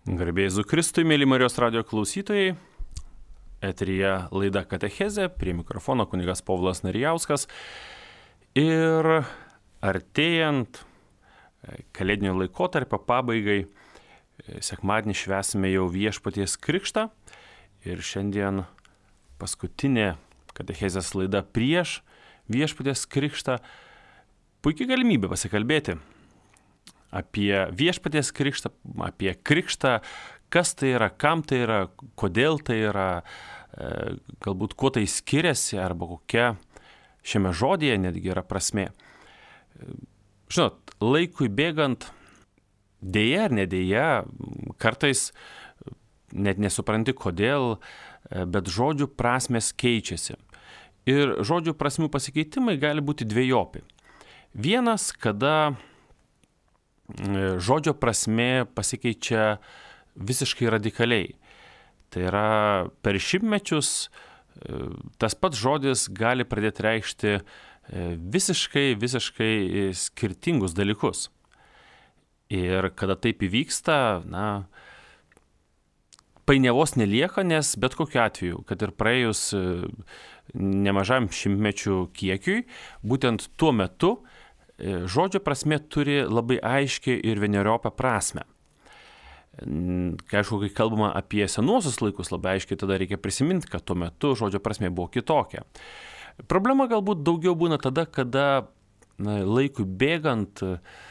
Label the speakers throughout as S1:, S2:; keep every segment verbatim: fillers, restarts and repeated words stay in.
S1: Garbėjai Jėzui Kristui, mėly Marijos radijo klausytojai, eteryje laida Katechezė, prie mikrofono kunigas Povilas Narijauskas. Ir artėjant kalėdinio laikotarpio pabaigai, sekmadienį švęsime jau Viešpaties krikštą. Ir šiandien paskutinė Katechezės laida prieš Viešpaties krikštą. Puikiai galimybė pasikalbėti apie Viešpaties krikštą, apie krikštą, kas tai yra, kam tai yra, kodėl tai yra, galbūt kuo tai skiriasi arba kokia šiame žodyje netgi yra prasmė. Žinot, laikui bėgant, dėja ar nedėja, kartais net nesupranti kodėl, bet žodžių prasmės keičiasi. Ir žodžių prasmių pasikeitimai gali būti dvejopi. Vienas, kada žodžio prasmė pasikeičia visiškai radikaliai. Tai yra per šimtmečius tas pats žodis gali pradėti reikšti visiškai, visiškai skirtingus dalykus. Ir kada taip įvyksta, na, painiavos nelieka, nes bet kokiu atveju, kad ir praėjus nemažam šimtmečių kiekiui, būtent tuo metu žodžio prasmė turi labai aiškiai ir vieneriopą prasmę. Aišku, kai kalbama apie senuosius laikus, labai aiškiai tada reikia prisiminti, kad tuo metu žodžio prasmė buvo kitokia. Problema galbūt daugiau būna tada, kada na, laikui bėgant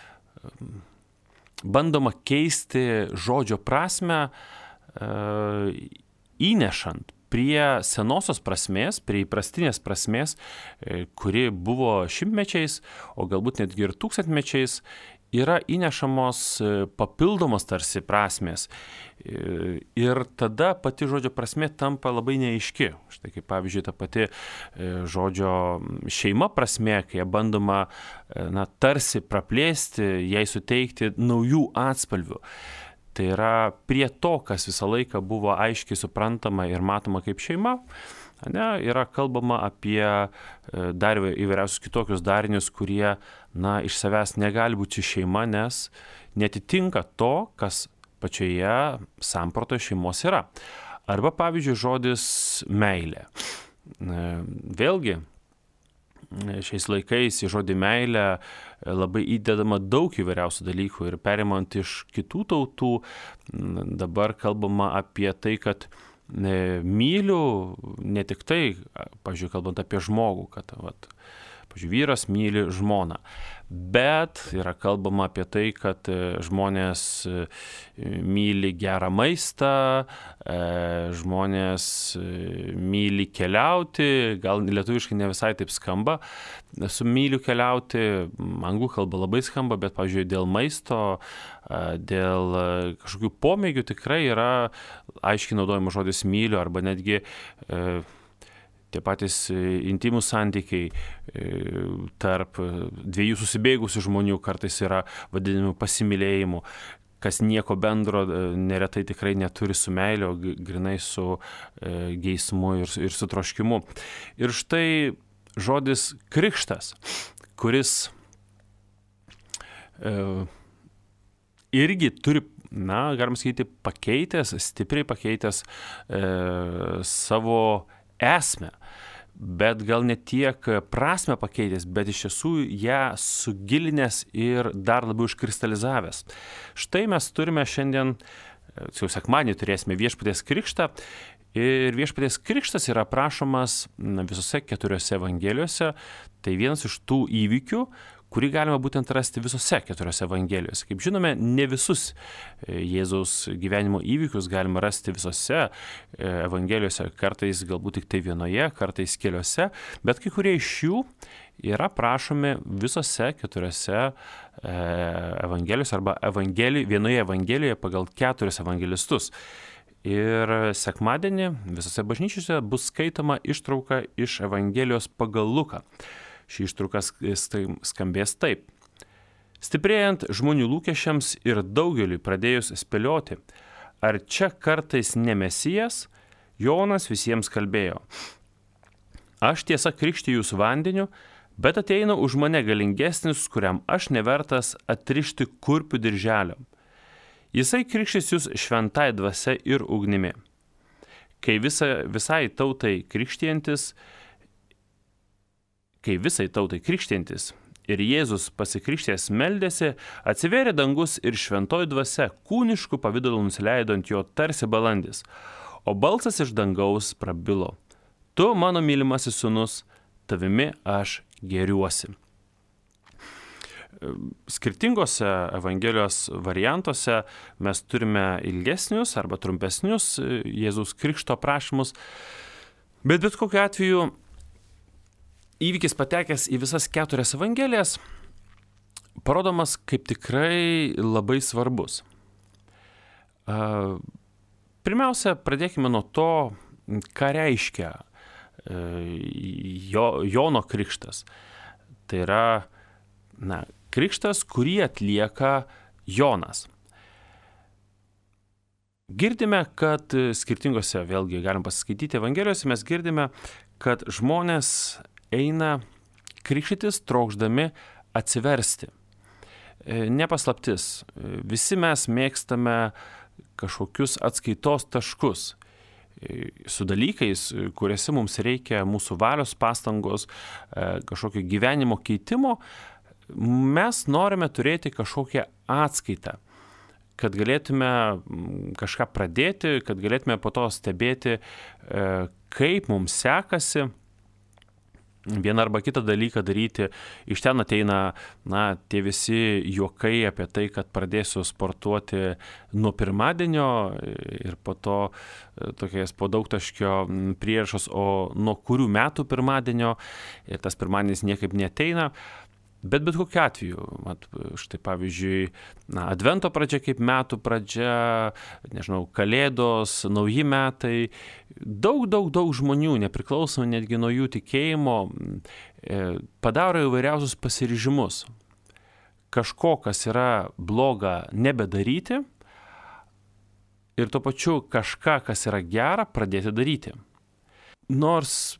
S1: bandoma keisti žodžio prasmę, įnešant prie senosios prasmės, prie įprastinės prasmės, kuri buvo šimtmečiais, o galbūt netgi ir tūkstantmečiais, yra įnešamos papildomos tarsi prasmės. Ir tada pati žodžio prasmė tampa labai neaiški. Štai kaip pavyzdžiui ta pati žodžio šeima prasmė, kai bandoma na, tarsi praplėsti, jai suteikti naujų atspalvių. Tai yra prie to, kas visą laiką buvo aiškiai suprantama ir matoma kaip šeima, ne, yra kalbama apie dar įvairiausius kitokius darinius, kurie na, iš savęs negali būti šeima, nes netitinka to, kas pačioje sampratoje šeimos yra. Arba pavyzdžiui žodis meilė. Vėlgi, šiais laikais į žodį meilę labai įdedama daug įvairiausių dalykų ir perimant iš kitų tautų, dabar kalbama apie tai, kad myliu ne tik tai, pavyzdžiui, kalbant apie žmogų, kad vat, pavyzdžiui, vyras myli žmoną, bet yra kalbama apie tai, kad žmonės myli gerą maistą, žmonės myli keliauti, gal lietuviškai ne visai taip skamba, su myliu keliauti, anglų kalba labai skamba, bet, pavyzdžiui, dėl maisto, dėl kažkokių pomėgių tikrai yra aiškiai naudojama žodis myliu arba netgi tie patys intimų santykiai tarp dviejų susibėgusių žmonių kartais yra vadinami pasimylėjimu, kas nieko bendro neretai tikrai neturi su meilė, o grinai su geismu ir, ir su troškimu. Ir štai žodis krikštas, kuris e, irgi turi, na, galim sakyti, pakeitęs, stipriai pakeitęs e, savo esmę, bet gal ne tiek prasmę pakeitęs, bet iš tiesų ją sugilinęs ir dar labiau iškristalizavęs. Štai mes turime šiandien, jau sekmadienį turėsime Viešpaties krikštą ir Viešpaties krikštas yra aprašomas visose keturiose evangelijose. Tai vienas iš tų įvykių, kurį galima būtent rasti visose keturiose evangelijose. Kaip žinome, ne visus Jėzaus gyvenimo įvykius galima rasti visose evangelijose, kartais galbūt tik tai vienoje, kartais keliose, bet kai kurie iš jų yra prašomi visose keturiose evangelijose arba evangeli, vienoje evangelijoje pagal keturis evangelistus. Ir sekmadienį visose bažnyčiose bus skaitoma ištrauka iš Evangelijos pagal Luką. Ši ištrauka skambės taip. Stiprėjant žmonių lūkesčiams ir daugeliui pradėjus spėlioti, ar čia kartais ne Mesijas, Jonas visiems kalbėjo. Aš tiesa krikštiju jūs vandeniu, bet ateina už mane galingesnis, kuriam aš nevertas atrišti kurpių dirželio. Jisai krikštys jūs šventai dvasia ir ugnimi. Kai visa, visai tautai krikštijantis, kai visai tautai krikštijantis ir Jėzus pasikrikštęs meldėsi, atsivėrė dangus ir šventoji dvasia kūniškų pavidalų nusileido ant jo tarsi balandis, o balsas iš dangaus prabilo: Tu, mano mylimasis sūnus, tavimi aš gėriuosi. Skirtingose Evangelijos variantuose mes turime ilgesnius arba trumpesnius Jėzaus krikšto prašymus, bet bet kokiu atveju įvykis patekęs į visas keturias Evangelijas parodomas kaip tikrai labai svarbus. Pirmiausia, pradėkime nuo to, ką reiškia jo, Jono krikštas. Tai yra, na, krikštas, kurį atlieka Jonas. Girdime, kad skirtingose, vėlgi galim pasiskaityti Evangelijose, mes girdime, kad žmonės eina krikštytis trokšdami atsiversti. Nepaslaptis, visi mes mėgstame kažkokius atskaitos taškus su dalykais, kuriuose mums reikia mūsų valios pastangos, kažkokio gyvenimo keitimo. Mes norime turėti kažkokią atskaitą, kad galėtume kažką pradėti, kad galėtume po to stebėti, kaip mums sekasi vieną arba kitą dalyką daryti. Iš ten ateina, na, tie visi juokai apie tai, kad pradėsiu sportuoti nuo pirmadienio ir po to tokiais po daugtaškio prierašos, o nuo kurių metų pirmadienio, ir tas pirmadienis niekaip neateina. Bet bet kokiu atveju, mat, štai pavyzdžiui, na, advento pradžia kaip metų pradžia, nežinau, kalėdos, nauji metai, daug, daug, daug žmonių, nepriklausomai netgi nuo jų tikėjimo, padaro įvairiausius pasiryžimus. Kažko, kas yra bloga, nebedaryti ir tuo pačiu kažką, kas yra gera, pradėti daryti. Nors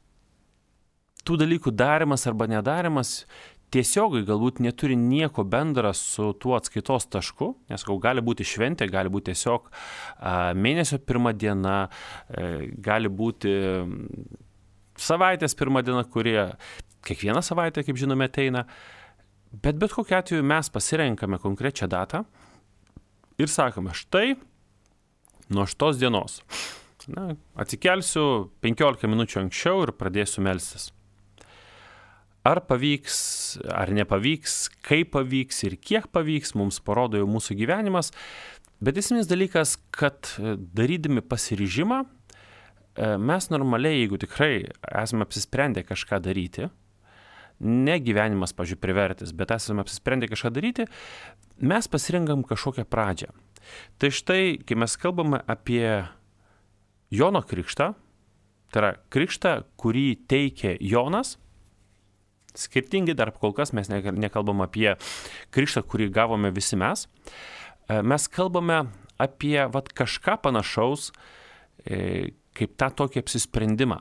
S1: tų dalykų darimas arba nedarimas tiesiogai galbūt neturi nieko bendra su tuo atskaitos tašku, nes gali būti šventė, gali būti tiesiog mėnesio pirma diena, gali būti savaitės pirma diena, kurie kiekvieną savaitę, kaip žinome, ateina. Bet bet kokiu atveju mes pasirenkame konkrečią datą ir sakome, štai nuo šitos dienos, na, atsikelsiu penkiolika minučių anksčiau ir pradėsiu melstis. Ar pavyks, ar nepavyks, kaip pavyks ir kiek pavyks, mums parodo jau mūsų gyvenimas. Bet esminis dalykas, kad darydami pasiryžimą, mes normaliai, jeigu tikrai esame apsisprendę kažką daryti, ne gyvenimas, pavyzdžiui, privertis, bet esame apsisprendę kažką daryti, mes pasirinkam kažkokią pradžią. Tai štai, kai mes kalbame apie Jono krikštą, tai yra krikštą, kurį teikė Jonas, skirtingi, dar kol kas mes nekalbam apie krikštą, kurį gavome visi mes. Mes kalbame apie vat, kažką panašaus, kaip tą tokį apsisprendimą.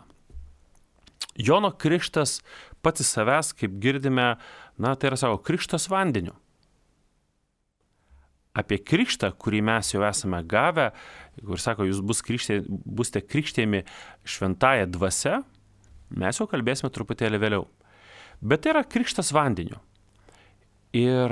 S1: Jono krikštas pats į savęs, kaip girdime, na, tai yra savo krikštas vandeniu. Apie krikštą, kurį mes jau esame gavę, kur sako, jūs bus krikštė, busite krikštėjami šventąja dvasia, mes jau kalbėsime truputėlį vėliau. Bet tai yra krikštas vandeniu. Ir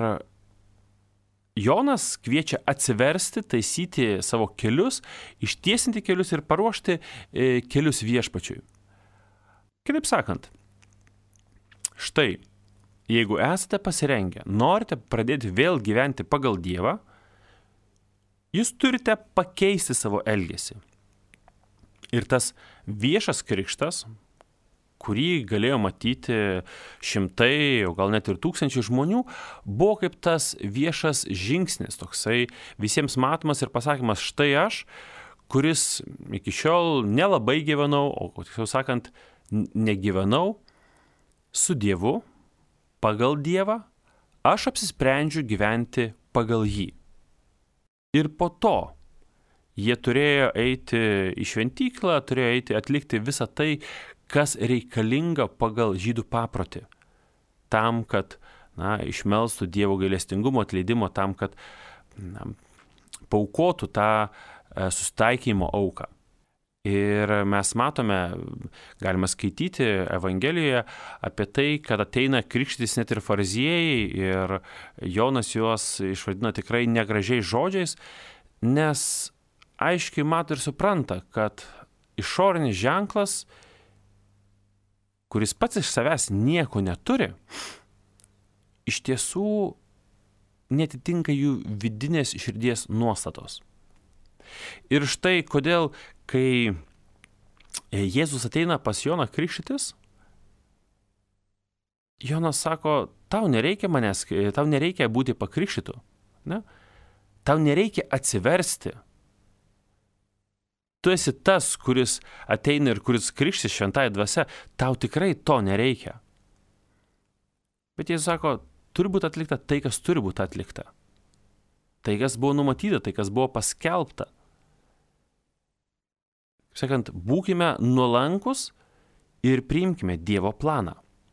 S1: Jonas kviečia atsiversti, taisyti savo kelius, ištiesinti kelius ir paruošti kelius viešpačiui. Kitaip sakant, štai, jeigu esate pasirengę, norite pradėti vėl gyventi pagal Dievą, jūs turite pakeisti savo elgesį. Ir tas viešas krikštas, kurį galėjo matyti šimtai, o gal net ir tūkstančiai žmonių, buvo kaip tas viešas žingsnis, toksai visiems matomas ir pasakymas, štai aš, kuris iki šiol nelabai gyvenau, o tiksliau sakant, negyvenau su Dievu, pagal Dievą, aš apsisprendžiu gyventi pagal jį. Ir po to jie turėjo eiti į šventyklą, turėjo eiti atlikti visą tai, kas reikalinga pagal žydų paprotį. Tam, kad, na, išmelstų Dievo gailestingumo, atleidimo, tam, kad, na, paukotų tą susitaikymo auką. Ir mes matome, galime skaityti Evangelijoje apie tai, kad ateina krikštytis net ir fariziejai ir Jonas juos išvadina tikrai negražiais žodžiais, nes aiškiai mato ir supranta, kad išorinis ženklas, kuris pats iš savęs nieko neturi, iš tiesų netitinka jų vidinės širdies nuostatos. Ir štai kodėl, kai Jėzus ateina pas Joną krikštytis, Jonas sako, tau nereikia manęs, tau nereikia būti pakrikštytu, ne? Tau nereikia atsiversti. Tu esi tas, kuris ateina ir kuris krikštys šventąja dvasia, tau tikrai to nereikia. Bet Jėzus sako, turi būti atlikta tai, kas turi būti atlikta. Tai, kas buvo numatyta, tai, kas buvo paskelbta. Sakant, būkime nuolankus ir priimkime Dievo planą.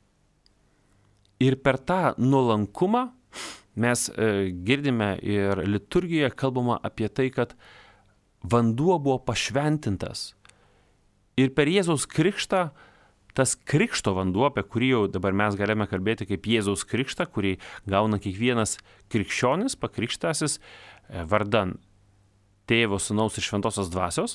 S1: Ir per tą nuolankumą mes e, girdime ir liturgijoje kalbama apie tai, kad vanduo buvo pašventintas. Ir per Jėzaus krikštą, tas krikšto vanduo, apie kurį jau dabar mes galime kalbėti kaip Jėzaus krikštą, kurį gauna kiekvienas krikščionis, pakrikštasis vardan Tėvo, Sūnaus ir Šventosios dvasios,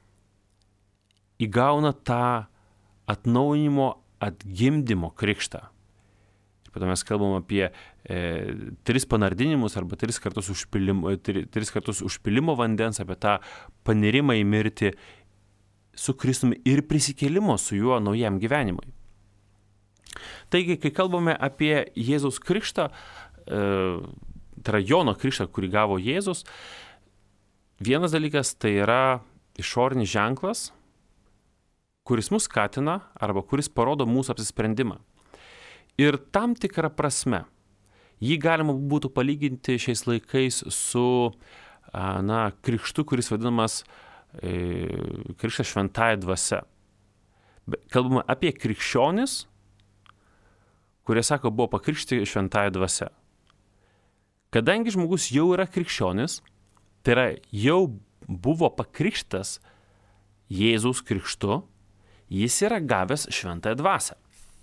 S1: įgauna tą atnaujinimo, atgimdymo krikštą. Ir po to mes kalbam apie e, tris panardinimus arba tris kartus, užpilimo, tri, tris kartus užpilimo vandens, apie tą panirimą į mirtį su Kristumi ir prisikėlimo su juo naujam gyvenimui. Taigi, kai kalbame apie Jėzaus krikštą, e, tai yra Jono krikštą, kurį gavo Jėzus, vienas dalykas tai yra išorinis ženklas, kuris mus skatina arba kuris parodo mūsų apsisprendimą. Ir tam tikrą prasme jį galima būtų palyginti šiais laikais su na, krikštu, kuris vadinamas e, krikštas šventąja dvasia. Kalbama apie krikščionis, kurie sako, buvo pakrikštyti šventąja dvasia. Kadangi žmogus jau yra krikščionis, tai yra jau buvo pakrikštas Jėzaus krikštu, jis yra gavęs šventąją dvasią.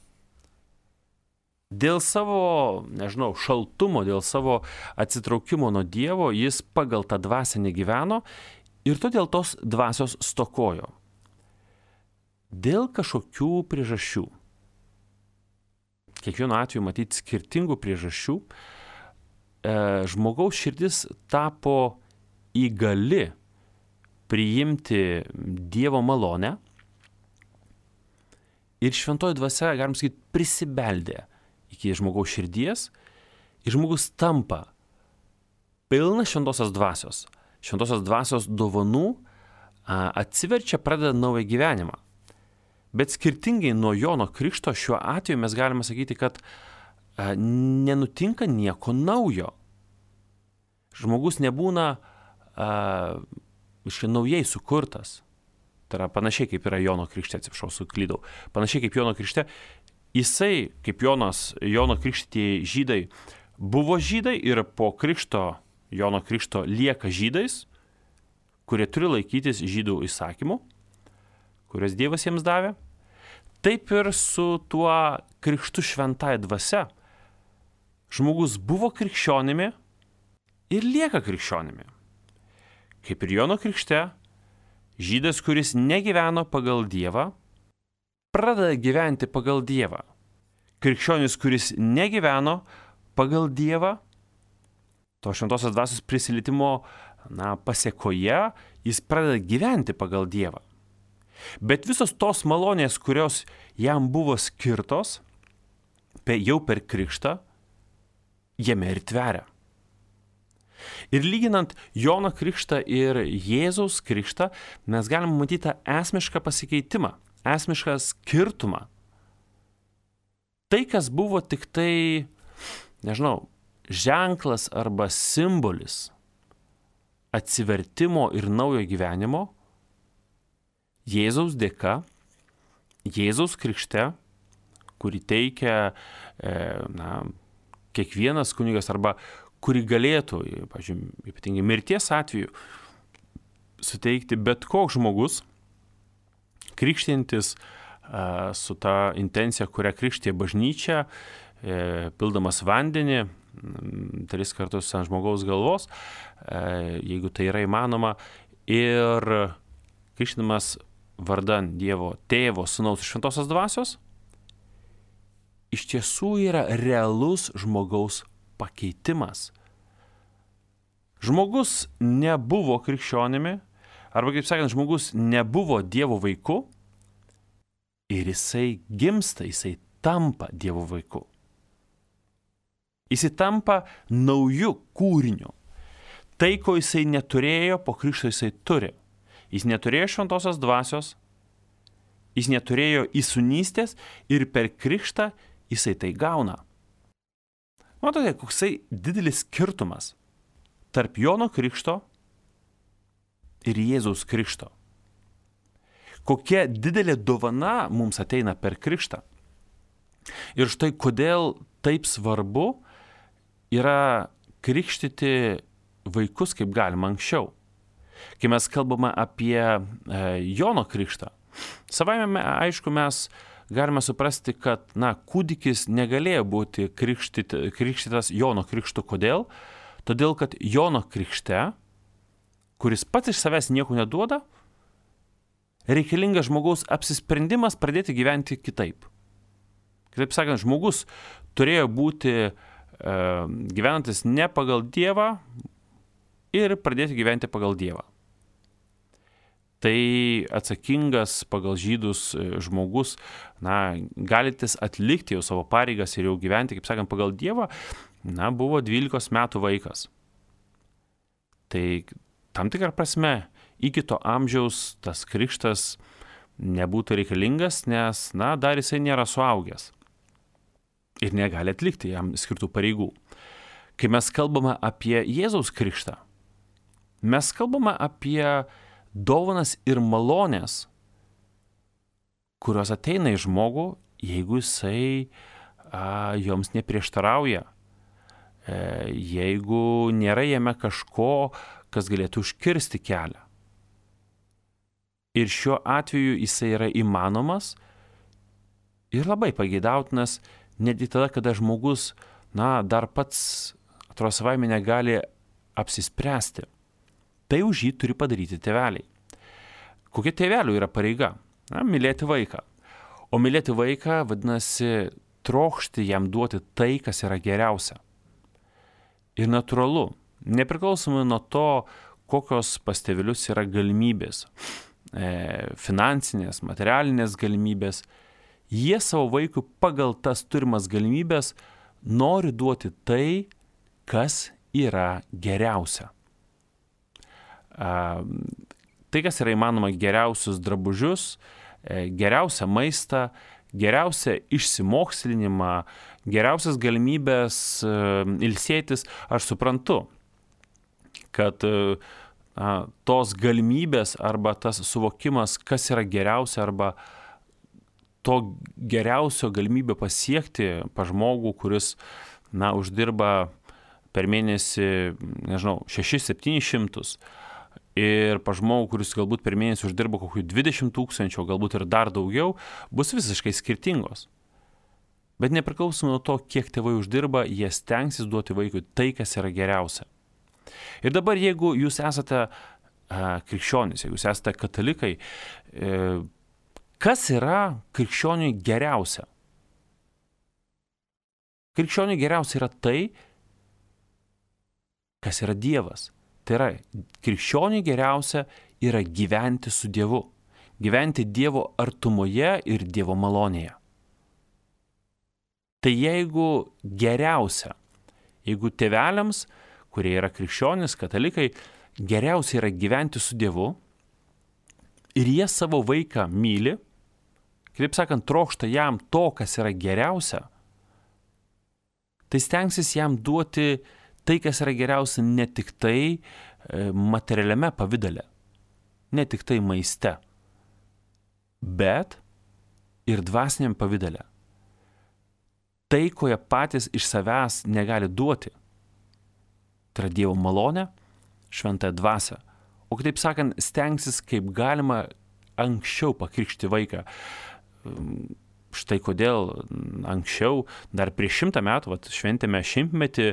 S1: Dėl savo, nežinau, šaltumo, dėl savo atsitraukimo nuo Dievo, jis pagal tą dvasią negyveno ir todėl tos dvasios stokojo. Dėl kažkokių priežasčių. Kiekvienu atveju matyti skirtingų priežasčių, e, žmogaus širdis tapo įgali priimti Dievo malonę ir šventoji dvasia, galim sakyti, prisibeldė iki žmogaus širdies ir žmogus tampa pilnas šventosios dvasios. Šventosios dvasios dovanų a, atsiverčia, pradeda naują gyvenimą. Bet skirtingai nuo Jono krikšto šiuo atveju mes galime sakyti, kad a, nenutinka nieko naujo. Žmogus nebūna a, iškai naujai sukurtas. Tai yra panašiai kaip yra Jono krikšte, atsiprašau, suklydau. Panašiai kaip Jono krikšte, jisai, kaip Jonas, Jono krikštieji žydai, buvo žydai ir po krikšto, Jono krikšto lieka žydais, kurie turi laikytis žydų įsakymų, kurias Dievas jiems davė. Taip ir su tuo krikštu šventąja dvasia. Žmogus buvo krikščionimi ir lieka krikščionimi. Kaip ir Jono krikšte, žydas, kuris negyveno pagal Dievą, pradeda gyventi pagal Dievą. Krikščionis, kuris negyveno pagal Dievą, to šventosios dvasios prisilietimo na, pasėkoje, jis pradeda gyventi pagal Dievą. Bet visos tos malonės, kurios jam buvo skirtos, jau per krikštą, jame ir tveria. Ir lyginant Jono krikštą ir Jėzaus krikštą, mes galime matyti tą esmišką pasikeitimą, esmišką skirtumą. Tai, kas buvo tik tai, nežinau, ženklas arba simbolis atsivertimo ir naujo gyvenimo, Jėzaus dėka, Jėzaus krikšte, kurį teikia e, na, kiekvienas kunigas arba kuri galėtų, pavyzdžiui, ypatingai mirties atveju, suteikti bet koks žmogus, krikštintis a, su ta intencija, kurią krikštė bažnyčia, e, pildamas vandenį, m, tris kartus ant žmogaus galvos, e, jeigu tai yra įmanoma, ir krikštinamas vardan Dievo Tėvo, Sūnaus ir Šventosios dvasios, iš tiesų yra realus žmogaus pakeitimas. Žmogus nebuvo krikščionimi, arba, kaip sakant, žmogus nebuvo Dievo vaiku ir jisai gimsta, jisai tampa Dievo vaiku. Jisai tampa naujų kūrinių. Tai, ko jisai neturėjo, po krikšto jisai turi. Jis neturėjo šventosios dvasios, jis neturėjo įsūnystės ir per krikštą jisai tai gauna. Matote, koksai didelis skirtumas tarp Jono krikšto ir Jėzaus krikšto. Kokia didelė dovana mums ateina per krikštą. Ir štai kodėl taip svarbu yra krikštyti vaikus kaip galima anksčiau. Kai mes kalbame apie e, Jono krikštą, savaime, aišku, mes galime suprasti, kad, na, kūdikis negalėjo būti krikštyti, krikštytas Jono krikštu. Kodėl? Todėl, kad Jono krikšte, kuris pats iš savęs nieko neduoda, reikalingas žmogaus apsisprendimas pradėti gyventi kitaip. Kitaip sakant, žmogus turėjo būti e, gyvenantis ne pagal Dievą ir pradėti gyventi pagal Dievą. Tai atsakingas pagal žydus žmogus, na, galintis atlikti jau savo pareigas ir jau gyventi, kaip sakant, pagal Dievą, na, buvo dvylikos metų vaikas. Tai tam tikrą prasme iki to amžiaus tas krikštas nebūtų reikalingas, nes, na, dar jisai nėra suaugęs ir negali atlikti jam skirtų pareigų. Kai mes kalbame apie Jėzaus krikštą, mes kalbame apie dovanas ir malonės, kurios ateina į žmogų, jeigu jisai a, joms neprieštarauja, e, jeigu nėra jame kažko, kas galėtų užkirsti kelią. Ir šiuo atveju jisai yra įmanomas ir labai pageidautinas netgi tada, kada žmogus, na, dar pats, atrodo, savaime negali apsispręsti. Tai už jį turi padaryti tėveliai. Kokia tėvelių yra pareiga? Na, mylėti vaiką. O mylėti vaiką vadinasi trokšti jam duoti tai, kas yra geriausia. Ir natūralu, nepriklausomai nuo to, kokios pas tėvelius yra galimybės, e, finansinės, materialinės galimybės, jie savo vaikui pagal tas turimas galimybės nori duoti tai, kas yra geriausia. Tai, kas yra įmanoma, geriausius drabužius, geriausią maistą, geriausią išsimokslinimą, geriausias galimybės ilsėtis, aš suprantu, kad na, tos galimybės arba tas suvokimas, kas yra geriausia, arba to geriausio galimybę pasiekti pa žmogų, kuris, na, uždirba per mėnesį, nežinau, šešis septynis šimtus, ir pa žmogų, kuris galbūt per mėnesį uždirba kokių dvidešimt tūkstančių, galbūt ir dar daugiau, bus visiškai skirtingos. Bet nepriklausomai nuo to, kiek tėvai uždirba, jie stengsis duoti vaikui tai, kas yra geriausia. Ir dabar, jeigu jūs esate a, krikščionys, jeigu jūs esate katalikai, e, kas yra krikščioniui geriausia? Krikščioniui geriausia yra tai, kas yra Dievas. Tai yra, krikščioniui geriausia yra gyventi su Dievu. Gyventi Dievo artumoje ir Dievo malonėje. Tai jeigu geriausia, jeigu tėveliams, kurie yra krikščionys, katalikai, geriausia yra gyventi su Dievu ir jie savo vaiką myli, kitaip sakant, trokšta jam to, kas yra geriausia, tai stengsis jam duoti tai, kas yra geriausia, ne tik tai materialiame pavydale, ne tik tai maiste, bet ir dvasiniam pavydale. Tai, ko jie patys iš savęs negali duoti. tai yra Dievo malonę, šventąją dvasią. O kitaip sakant, stengsis kaip galima anksčiau pakrikšti vaiką. Štai kodėl anksčiau, dar prieš šimtą metų, vat, šventėme šimtmetį,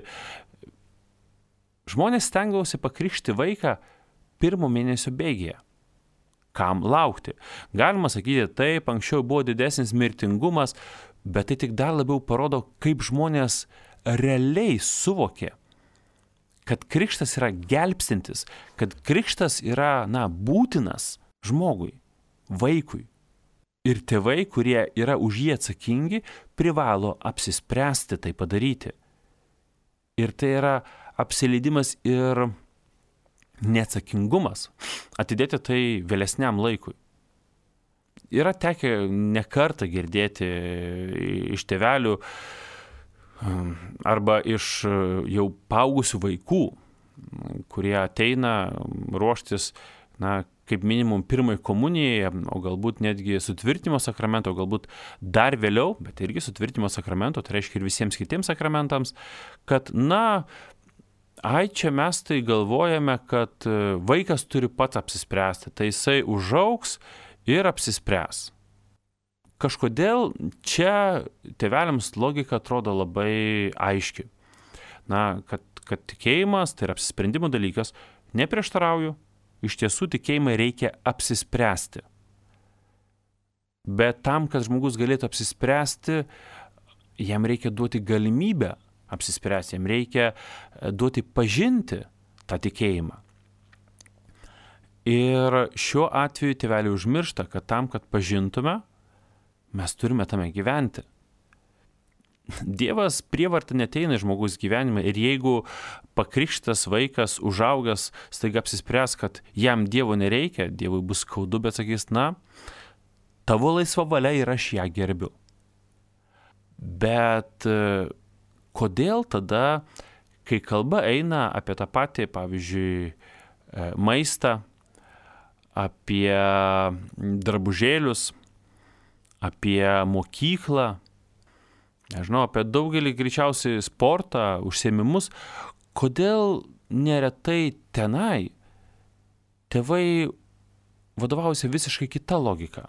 S1: žmonės stengdavosi pakrikšti vaiką pirmo mėnesio bėgyje. Kam laukti? Galima sakyti, taip, anksčiau buvo didesnis mirtingumas, bet tai tik dar labiau parodo, kaip žmonės realiai suvokė, kad krikštas yra gelbstintis, kad krikštas yra, na, būtinas žmogui, vaikui. Ir tėvai, kurie yra už jį atsakingi, privalo apsispręsti tai padaryti. Ir tai yra apsileidimas ir neatsakingumas, atidėti tai vėlesniam laikui. Yra tekę ne kartą girdėti iš tėvelių arba iš jau paaugusių vaikų, kurie ateina ruoštis, na, kaip minimum pirmai komunijai, o galbūt netgi sutvirtinimo sakramento, o galbūt dar vėliau, bet irgi sutvirtinimo sakramento, tai reiškia ir visiems kitiems sakramentams, kad, na, ai, čia mes tai galvojame, kad vaikas turi pats apsispręsti, tai jisai užaugs ir apsispręs. Kažkodėl čia tėveliams logika atrodo labai aiški. Na, kad, kad tikėjimas, tai yra apsisprendimo dalykas, neprieštarauju, iš tiesų tikėjimai reikia apsispręsti. Bet tam, kad žmogus galėtų apsispręsti, jam reikia duoti galimybę apsispręsti, jam reikia duoti pažinti tą tikėjimą. Ir šiuo atveju tėveliai užmiršta, kad tam, kad pažintume, mes turime tame gyventi. Dievas prievarta neteina į žmogus gyvenimą ir jeigu pakrikštas vaikas, užaugęs, staiga apsispręs, kad jam Dievo nereikia, Dievui bus skaudu, bet sakys, na, tavo laisva valia ir aš ją gerbiu. Bet kodėl tada, kai kalba eina apie tą patį, pavyzdžiui, maistą, apie drabužėlius, apie mokyklą, nežinau, apie daugelį greičiausiai sportą, užsiėmimus, kodėl neretai tenai tėvai vadovaujasi visiškai kita logika.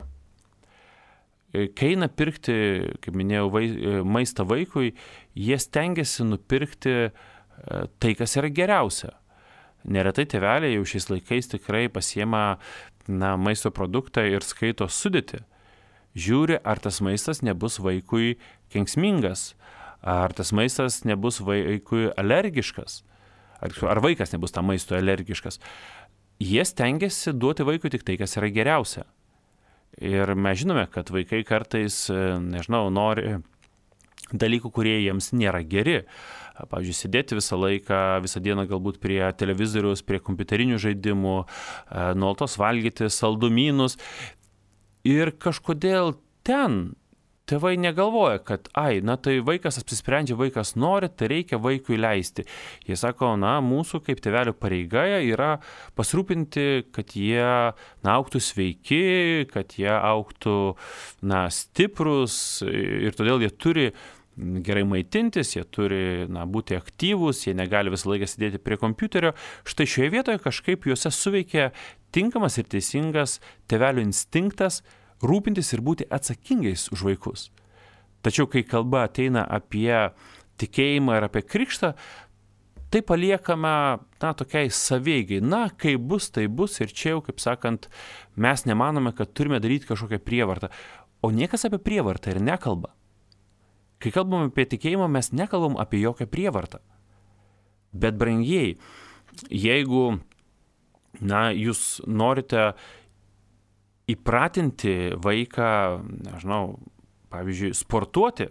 S1: Kai eina pirkti, kaip minėjau, vai, maistą vaikui, jie stengiasi nupirkti tai, kas yra geriausia. Neretai tėveliai jau šiais laikais tikrai pasiema, na, maisto produktą ir skaito sudėtį. Žiūri, ar tas maistas nebus vaikui kenksmingas, ar tas maistas nebus vaikui alergiškas, ar, ar vaikas nebus tam maistui alergiškas. Jie stengiasi duoti vaikui tik tai, kas yra geriausia. Ir mes žinome, kad vaikai kartais, nežinau, nori dalykų, kurie jiems nėra geri. Pavyzdžiui, sėdėti visą laiką, visą dieną galbūt prie televizoriaus, prie kompiuterinių žaidimų, nuolatos valgyti saldumynus. Ir kažkodėl ten tėvai negalvoja, kad, ai, na tai vaikas apsisprendžia, vaikas nori, tai reikia vaikui leisti. Jie sako, na, mūsų kaip tėvelių pareiga yra pasirūpinti, kad jie, na, augtų sveiki, kad jie augtų, na, stiprus ir todėl jie turi gerai maitintis, jie turi, na, būti aktyvūs, jie negali visą laiką sėdėti prie kompiuterio. Štai šioje vietoje kažkaip juose suveikia tinkamas ir teisingas tėvelių instinktas rūpintis ir būti atsakingais už vaikus. Tačiau, kai kalba ateina apie tikėjimą ir apie krikštą, tai paliekame, na, tokiai savieigai. Na, kai bus, tai bus ir čia jau, kaip sakant, mes nemanome, kad turime daryti kažkokią prievartą. O niekas apie prievartą ir nekalba. Kai kalbam apie tikėjimą, mes nekalbam apie jokią prievartą. Bet, brangieji, jeigu, na, jūs norite įpratinti vaiką, nežinau, pavyzdžiui, sportuoti,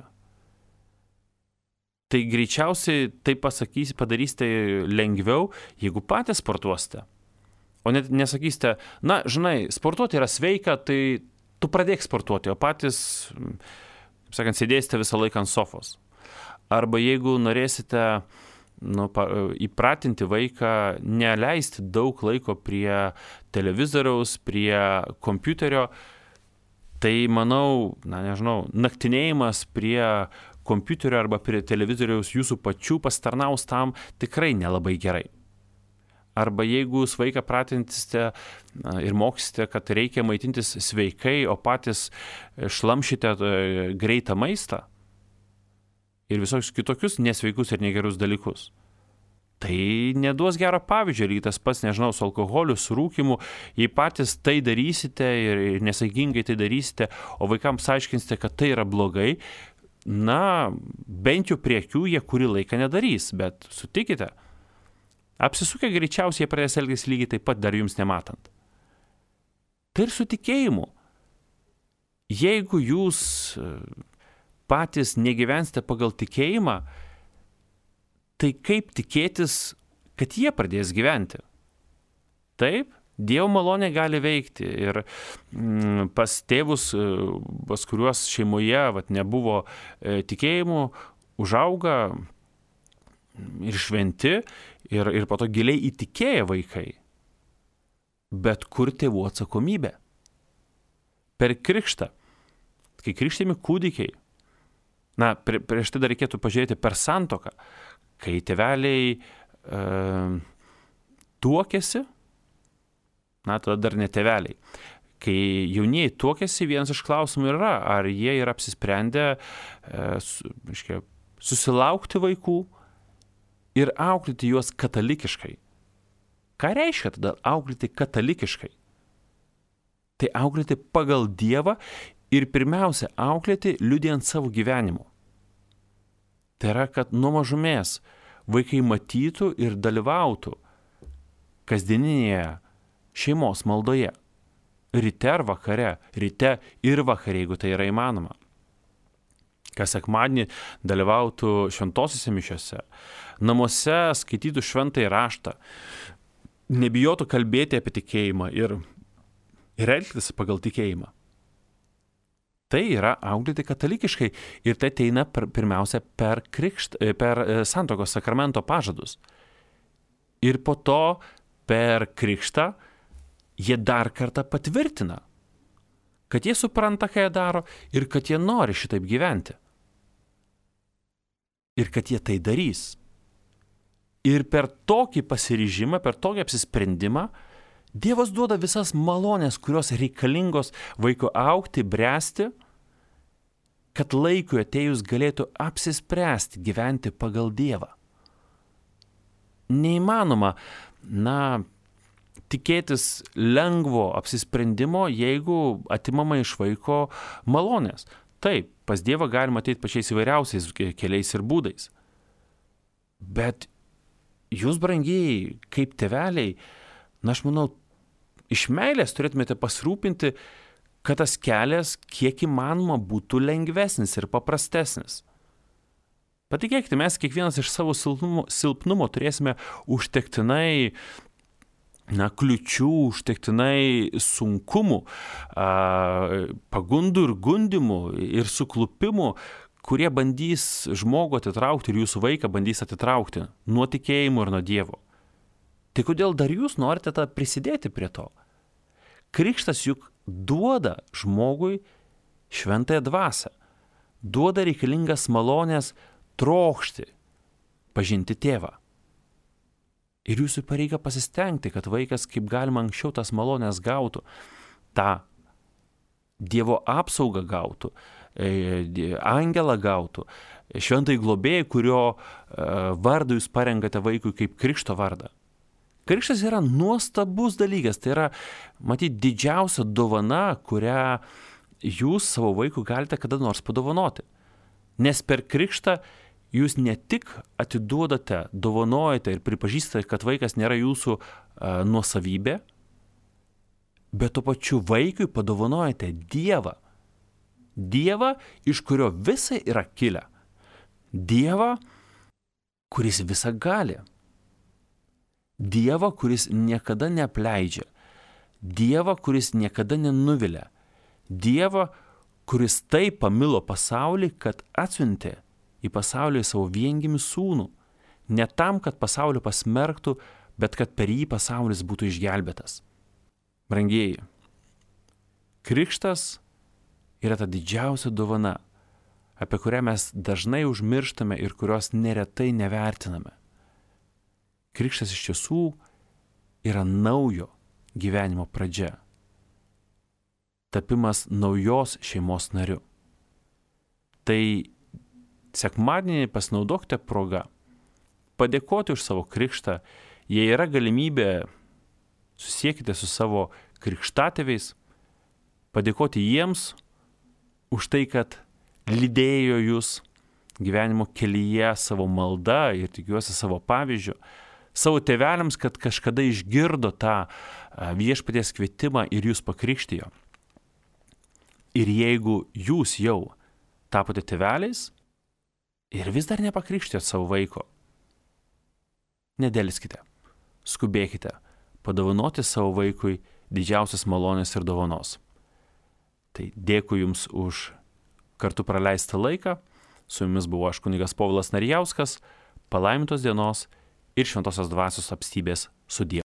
S1: tai greičiausiai tai pasakys, padarysite lengviau, jeigu patys sportuosite. O net nesakysite, na, žinai, sportuoti yra sveika, tai tu pradėk sportuoti, o patys, kaip sakant, sėdėsite visą laiką ant sofos. Arba jeigu norėsite, nu, įpratinti vaiką, neleisti daug laiko prie televizoriaus, prie kompiuterio, tai manau, na nežinau, naktinėjimas prie kompiuterio arba prie televizoriaus jūsų pačių pasitarnaus tam tikrai nelabai gerai. Arba jeigu jūs vaiką pratinsite ir mokysite, kad reikia maitintis sveikai, o patys šlamšite greitą maistą ir visokius kitokius nesveikus ir negerus dalykus, tai neduos gero pavyzdžio. Lygiai tas pats, nežinau, su alkoholiu, su rūkymu. Jei patys tai darysite ir nesaikingai tai darysite, o vaikams aiškinsite, kad tai yra blogai, na, bent jau prie akių jie kurį laiką nedarys, bet sutikite, apsisukę greičiausiai jie pradės elgtis lygiai taip pat, dar jums nematant. Tai ir su tikėjimu. Jeigu jūs patys negyvensite pagal tikėjimą, tai kaip tikėtis, kad jie pradės gyventi? Taip, Dievo malonė gali veikti ir mm, pas tėvus, pas kuriuos šeimoje vat, nebuvo e, tikėjimų, užauga ir šventi ir, ir po to giliai įtikėję vaikai. Bet kur tėvų atsakomybė? Per krikštą, kai krikštimi kūdikiai, na, prie, prieš tai dar reikėtų pažiūrėti per santuoką, kai tėveliai e, tuokėsi, na, tada dar ne tėveliai. Kai jaunieji tuokėsi, vienas iš klausimų yra, ar jie yra apsisprendę e, su, reiškia, susilaukti vaikų ir auklėti juos katalikiškai. Ką reiškia tada auklėti katalikiškai? Tai auklėti pagal Dievą ir pirmiausia auklėti liudijant savo gyvenimu. Tai yra, kad nuo mažumės vaikai matytų ir dalyvautų kasdieninėje šeimos maldoje. Ryte ar vakare, ryte ir vakare, jeigu tai yra įmanoma. Kas sekmadienį dalyvautų šventosiuose mišiuose, namuose skaitytų šventąjį raštą, nebijotų kalbėti apie tikėjimą ir, ir elgtis pagal tikėjimą. Tai yra auklėti katalikiškai ir tai ateina per, pirmiausia per, krikšt, per santuokos sakramento pažadus. Ir po to per krikštą jie dar kartą patvirtina, kad jie supranta, ką jie daro ir kad jie nori šitaip gyventi. Ir kad jie tai darys. Ir per tokį pasiryžimą, per tokį apsisprendimą Dievas duoda visas malonės, kurios reikalingos vaiko augti, bręsti, kad laikui atėjus galėtų apsispręsti gyventi pagal Dievą. Neįmanoma, na, tikėtis lengvo apsisprendimo, jeigu atimama iš vaiko malonės. Taip, pas Dievą galima ateiti pačiais įvairiausiais keliais ir būdais. Bet jūs, brangieji, kaip tėveliai, na, aš manau, iš meilės turėtumėte pasirūpinti, kad tas kelias kiek įmanoma būtų lengvesnis ir paprastesnis. Patikėkite, mes kiekvienas iš savo silpnumo, silpnumo turėsime užtektinai, na, kliučių, užtektinai sunkumų, a, pagundų ir gundimų ir suklupimų, kurie bandys žmogų atitraukti ir jūsų vaiką bandys atitraukti nuo tikėjimo ir nuo Dievo. Tai kodėl dar jūs norite tą prisidėti prie to? Krikštas juk duoda žmogui šventąją dvasią, duoda reikalingas malonės trokšti, pažinti tėvą. Ir jūsų pareiga pasistengti, kad vaikas kaip galima anksčiau tas malonės gautų, tą Dievo apsaugą gautų, angelą gautų, šventąjį globėją, kurio vardą jūs parenkate vaikui kaip krikšto vardą. Krikštas yra nuostabus dalykas, tai yra, matyt, didžiausia dovana, kurią jūs savo vaikui galite kada nors padovanoti. Nes per krikštą jūs ne tik atiduodate, dovanojate ir pripažįstate, kad vaikas nėra jūsų a, nuosavybė, bet tuo pačiu vaikui padovanojate Dievą. Dievą, iš kurio visa yra kilę. Dievą, kuris visą gali. Dievą, kuris niekada neapleidžia. Dievą, kuris niekada nenuvilia. Dievą, kuris taip pamilo pasaulį, kad atsiuntė į pasaulį savo viengimį sūnų. Ne tam, kad pasaulį pasmerktų, bet kad per jį pasaulis būtų išgelbėtas. Brangieji, krikštas yra ta didžiausia dovana. apie kurią mes dažnai užmirštame ir kurios neretai nevertiname. Krikštas iš tiesų yra naujo gyvenimo pradžia. Tapimas naujos šeimos nariu. Tai sekmadienį pasinaudokite progą padėkoti už savo krikštą. Jei yra galimybė, susiekite su savo krikštatėviais, padėkoti jiems už tai, kad lydėjo jūs gyvenimo kelyje savo malda ir tikiuosi savo pavyzdžiu, savo tėveliams, kad kažkada išgirdo tą viešpaties kvietimą ir jūs pakrikštijo. Ir jeigu jūs jau tapote tėveliais ir vis dar nepakrikštijot savo vaiko, nedėliskite, skubėkite padovanoti savo vaikui didžiausias malonės ir dovanos. Tai dėkui Jums už kartu praleistą laiką. Su Jumis buvo aš kunigas Povilas Narijauskas. Palaimintos dienos ir šventosios dvasios apstybės sudie.